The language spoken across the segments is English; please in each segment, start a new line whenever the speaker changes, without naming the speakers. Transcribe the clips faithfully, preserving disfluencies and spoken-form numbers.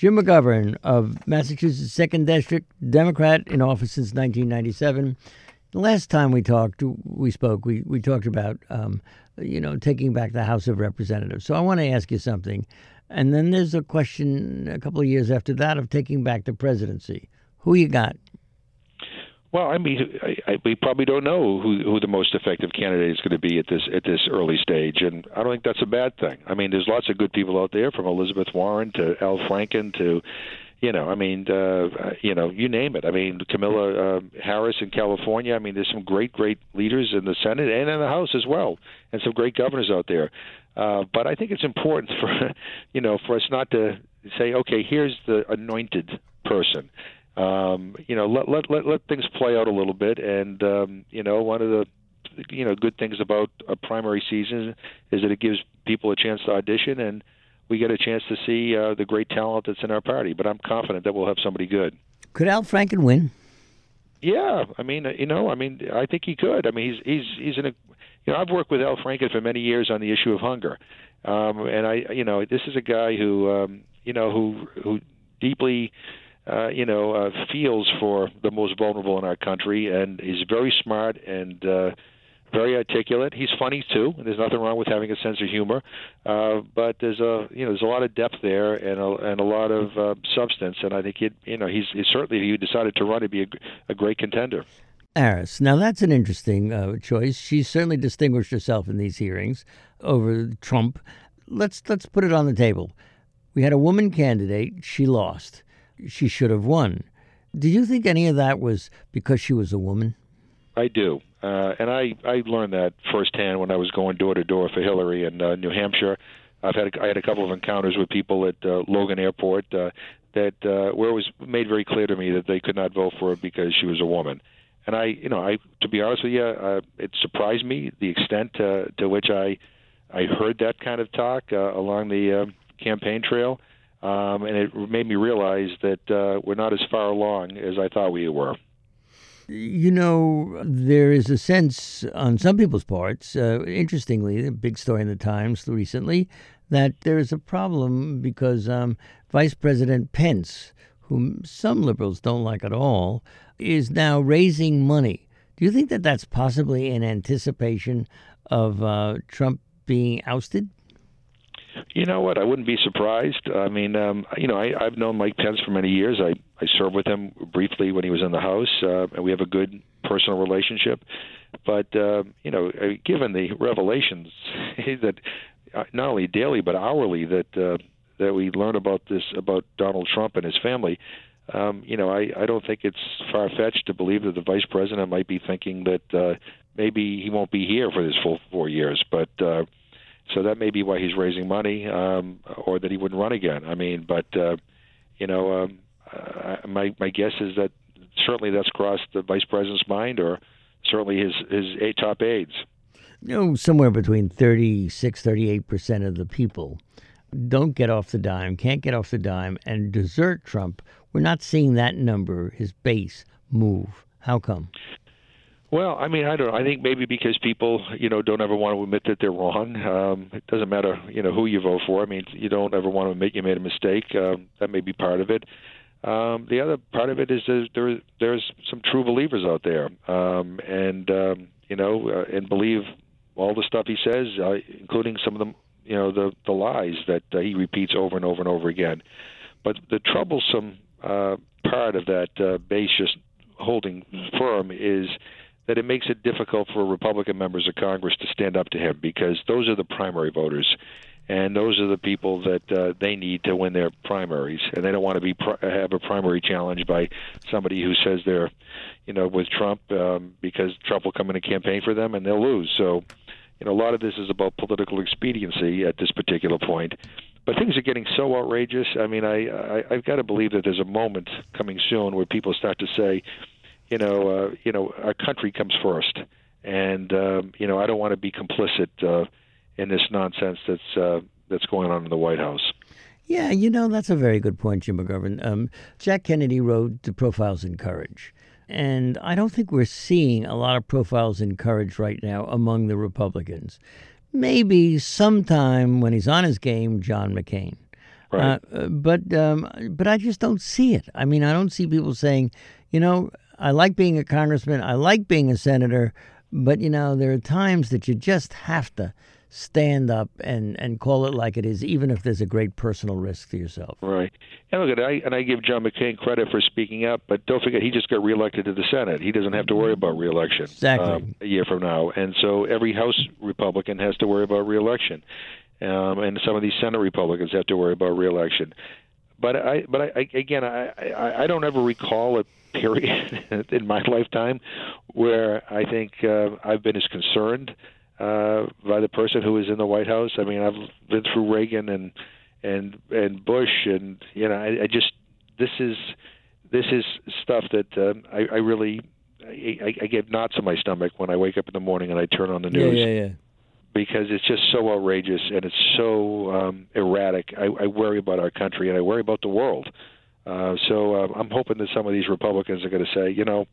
Jim McGovern of Massachusetts second District, Democrat in office since nineteen ninety-seven. The last time we talked, we spoke, we, we talked about, um, you know, taking back the House of Representatives. So I want to ask you something. And then there's a question a couple of years after that of taking back the presidency. Who you got?
Well, I mean, I, I, we probably don't know who, who the most effective candidate is going to be at this at this early stage, and I don't think that's a bad thing. I mean, there's lots of good people out there, from Elizabeth Warren to Al Franken to, you know, I mean, uh, you know, you name it. I mean, Kamala uh, Harris in California. I mean, there's some great, great leaders in the Senate and in the House as well, and some great governors out there. Uh, but I think it's important for, you know, for us not to say, okay, here's the anointed person. Um, you know, let, let let let things play out a little bit, and um, you know, one of the you know good things about a primary season is that it gives people a chance to audition, and we get a chance to see uh, the great talent that's in our party. But I'm confident that we'll have somebody good.
Could Al Franken win?
Yeah, I mean, you know, I mean, I think he could. I mean, he's he's he's in a, you know, I've worked with Al Franken for many years on the issue of hunger, um, and I, you know, this is a guy who, um, you know, who who deeply. Uh, you know, uh, feels for the most vulnerable in our country, and he's very smart and uh, very articulate. He's funny too, and there's nothing wrong with having a sense of humor. Uh, but there's a, you know, there's a lot of depth there and a, and a lot of uh, substance. And I think he'd, you know, he's, he's certainly, if he decided to run, he'd be a, a great contender.
Harris. Now that's an interesting uh, choice. She's certainly distinguished herself in these hearings over Trump. Let's let's put it on the table. We had a woman candidate. She lost. She should have won. Do you think any of that was because she was a woman?
I do. Uh, and I, I learned that firsthand when I was going door to door for Hillary in uh, New Hampshire. I've had a, I had a couple of encounters with people at uh, Logan Airport uh, that uh, where it was made very clear to me that they could not vote for her because she was a woman. And I, you know, I to be honest with you, uh, it surprised me the extent uh, to which I I heard that kind of talk uh, along the uh, campaign trail. Um, and it made me realize that uh, we're not as far along as I thought we were.
You know, there is a sense on some people's parts, uh, interestingly, a big story in the Times recently, that there is a problem because um, Vice President Pence, whom some liberals don't like at all, is now raising money. Do you think that that's possibly in anticipation of uh, Trump being ousted?
You know what? I wouldn't be surprised. I mean, um, you know, I, I've known Mike Pence for many years. I, I served with him briefly when he was in the House, uh, and we have a good personal relationship. But, uh, you know, given the revelations that uh, not only daily but hourly that uh, that we learn about this, about Donald Trump and his family, um, you know, I, I don't think it's far-fetched to believe that the vice president might be thinking that uh, maybe he won't be here for his full four years. But uh So that may be why he's raising money, um, or that he wouldn't run again. I mean, but uh, you know, um, uh, my my guess is that certainly that's crossed the vice president's mind, or certainly his his eight top aides.
You know, somewhere between thirty-six, thirty-eight percent of the people don't get off the dime, can't get off the dime, and desert Trump. We're not seeing that number, his base, move. How come?
Well, I mean, I don't know. I think maybe because people, you know, don't ever want to admit that they're wrong. Um, it doesn't matter, you know, who you vote for. I mean, you don't ever want to admit you made a mistake. Um, that may be part of it. Um, the other part of it is there's, there, there's some true believers out there, um, and um, you know, uh, and believe all the stuff he says, uh, including some of the, you know, the the lies that uh, he repeats over and over and over again. But the troublesome uh, part of that uh, base just holding firm is that it makes it difficult for Republican members of Congress to stand up to him, because those are the primary voters, and those are the people that uh, they need to win their primaries, and they don't want to be pr- have a primary challenge by somebody who says they're, you know, with Trump, um, because Trump will come in and campaign for them, and they'll lose. So, you know, a lot of this is about political expediency at this particular point. But things are getting so outrageous. I mean, I, I I've got to believe that there's a moment coming soon where people start to say, you know, uh, you know, our country comes first, and um, you know, I don't want to be complicit uh, in this nonsense that's uh, that's going on in the White House.
Yeah, you know, that's a very good point, Jim McGovern. Um, Jack Kennedy wrote the Profiles in Courage, and I don't think we're seeing a lot of profiles in courage right now among the Republicans. Maybe sometime when he's on his game, John McCain.
Right.
Uh, but um, but I just don't see it. I mean, I don't see people saying, you know, I like being a congressman, I like being a senator, but you know, there are times that you just have to stand up and, and call it like it is, even if there's a great personal risk to yourself.
Right. And look, I and I give John McCain credit for speaking up, but don't forget he just got reelected to the Senate. He doesn't have to worry about reelection
Exactly.
um, a year from now, and so every House Republican has to worry about reelection, um, and some of these Senate Republicans have to worry about reelection. But I, but I, again, I, I, I don't ever recall a period in my lifetime where I think uh, I've been as concerned Uh, by the person who was in the White House. I mean, I've been through Reagan and and and Bush, and you know, I, I just this is this is stuff that uh, I, I really I, I get knots in my stomach when I wake up in the morning and I turn on the news.
Yeah, yeah, yeah.
Because it's just so outrageous and it's so um, erratic. I, I worry about our country and I worry about the world. Uh, so uh, I'm hoping that some of these Republicans are going to say, you know.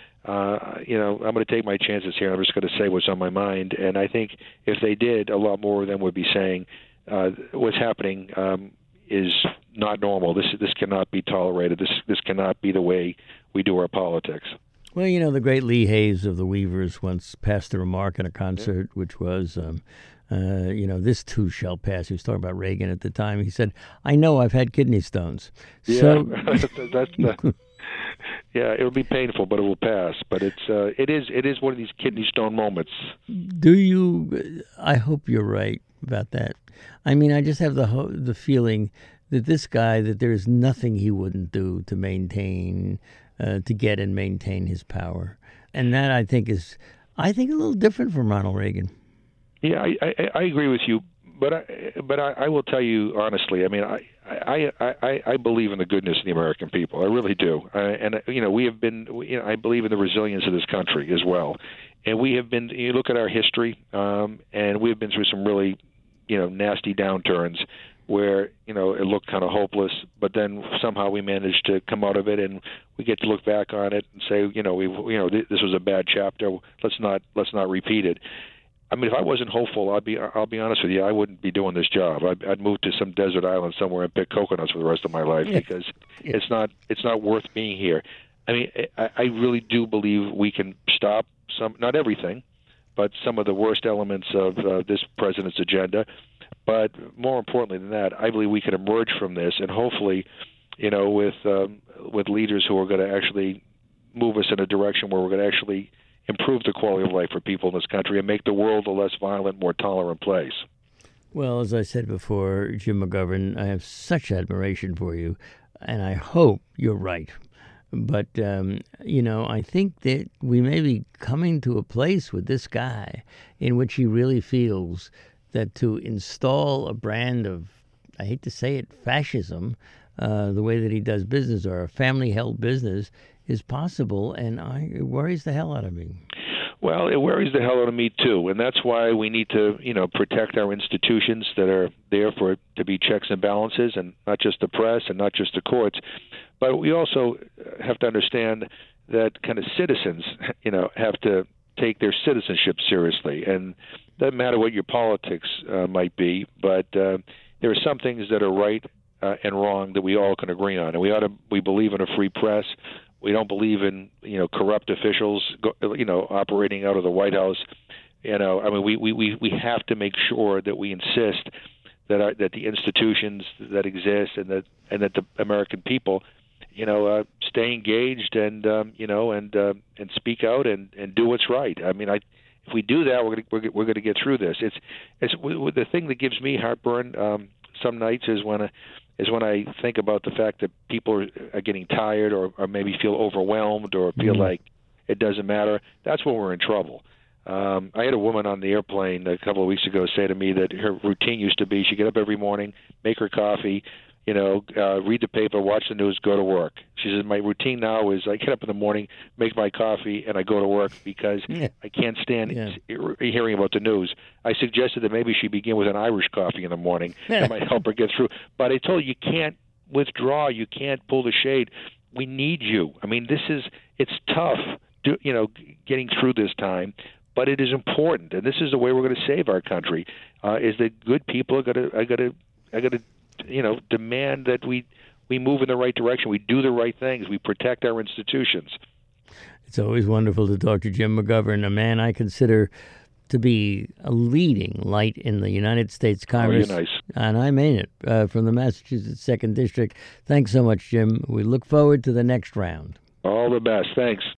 Uh, you know, I'm going to take my chances here. I'm just going to say what's on my mind. And I think if they did, a lot more of them would be saying uh, what's happening um, is not normal. This this cannot be tolerated. This this cannot be the way we do our politics.
Well, you know, the great Lee Hayes of the Weavers once passed a remark in a concert, yeah. which was, um, uh, you know, this too shall pass. He was talking about Reagan at the time. He said, I know I've had kidney stones.
Yeah,
so,
that's the... Yeah, it'll be painful, but it will pass. But it's uh, it is it is one of these kidney stone moments.
Do you? I hope you're right about that. I mean, I just have the ho- the feeling that this guy, that there is nothing he wouldn't do to maintain, uh, to get and maintain his power, and that I think is, I think a little different from Ronald Reagan.
Yeah, I I, I agree with you. But I, but I, I will tell you honestly. I mean, I, I, I, I believe in the goodness of the American people. I really do. I, and you know, we have been. You know, I believe in the resilience of this country as well. And we have been. You look at our history, um, and we have been through some really, you know, nasty downturns where you know it looked kind of hopeless. But then somehow we managed to come out of it, and we get to look back on it and say, you know, we, you know, this was a bad chapter. Let's not, let's not repeat it. I mean, if I wasn't hopeful, I'd be. I'll be honest with you. I wouldn't be doing this job. I'd, I'd move to some desert island somewhere and pick coconuts for the rest of my life
yeah.
because
yeah.
it's not. It's not worth being here. I mean, I, I really do believe we can stop some, not everything, but some of the worst elements of uh, this president's agenda. But more importantly than that, I believe we can emerge from this, and hopefully, you know, with um, with leaders who are going to actually move us in a direction where we're going to actually improve the quality of life for people in this country and make the world a less violent, more tolerant place.
Well, as I said before, Jim McGovern, I have such admiration for you, and I hope you're right. But, um, you know, I think that we may be coming to a place with this guy in which he really feels that to install a brand of, I hate to say it, fascism, uh, the way that he does business, or a family-held business, is possible, and I, it worries the hell out of me.
Well, it worries the hell out of me too, and that's why we need to, you know, protect our institutions that are there for to be checks and balances, and not just the press and not just the courts. But we also have to understand that kind of citizens, you know, have to take their citizenship seriously, and it doesn't matter what your politics uh, might be, but uh, there are some things that are right uh, and wrong that we all can agree on, and we ought to. We believe in a free press. We don't believe in, you know, corrupt officials, you know, operating out of the White House. You know, I mean, we we, we have to make sure that we insist that our, that the institutions that exist and that and that the American people, you know, uh, stay engaged and um, you know and uh, and speak out and, and do what's right. I mean, I if we do that, we're gonna we're, we're going to get through this. It's it's the thing that gives me heartburn um, some nights is when. A, is when I think about the fact that people are, are getting tired or, or maybe feel overwhelmed or feel mm-hmm. like it doesn't matter. That's when we're in trouble. Um, I had a woman on the airplane a couple of weeks ago say to me that her routine used to be she'd get up every morning, make her coffee, you know, uh, read the paper, watch the news, go to work. She says, my routine now is I get up in the morning, make my coffee, and I go to work because yeah. I can't stand yeah. hearing about the news. I suggested that maybe she begin with an Irish coffee in the morning. That might help her get through. But I told her you can't withdraw. You can't pull the shade. We need you. I mean, this is, it's tough, do, you know, getting through this time. But it is important, and this is the way we're going to save our country. Uh, is that good people are going to are going to are going to you know, demand that we we move in the right direction. We do the right things. We protect our institutions.
It's always wonderful to talk to Jim McGovern, a man I consider to be a leading light in the United States Congress.
Oh, you're nice.
And I mean it, uh, from the Massachusetts second District. Thanks so much, Jim. We look forward to the next round.
All the best. Thanks.